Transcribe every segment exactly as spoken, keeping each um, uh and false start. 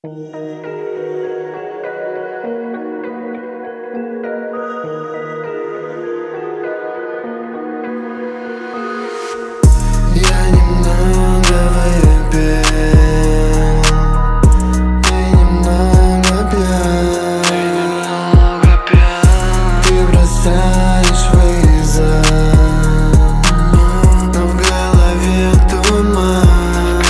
Я немного выпил, ты немного пьян, ты бросаешь вызов, но в голове туман.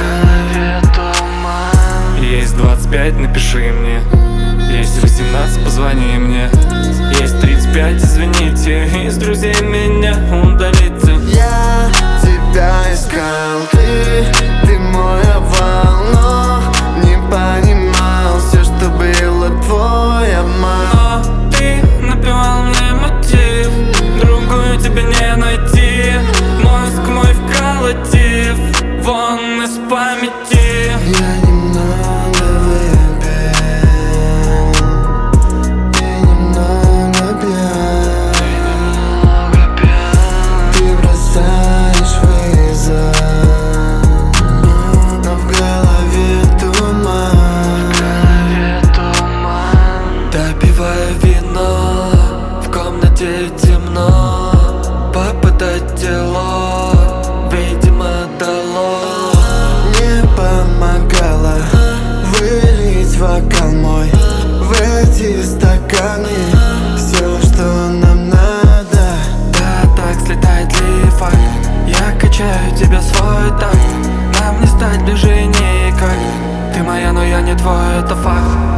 Есть двадцать пять, напиши мне. Есть восемнадцать, позвони мне. Есть тридцать пять, извините, из друзей меня удалите. Я тебя искал, ты, ты мой овал, но не понимал все, что было твой обман. Но ты напевал мне мотив, другую тебе не найти. Мозг мой вколотив, вон из памяти. Я немного выпил, ты немного пьян, ты бросаешь вызов, но в голове туман. Допиваю вино, в комнате темно, попытать тело, видимо, дало. Не помогало вылить вокал мой в эти стаканы. Все, что нам надо. Да, так слетает лифа. Я качаю тебя свой так. Нам не стать ближе никак. Ты моя, но я не твой, это факт.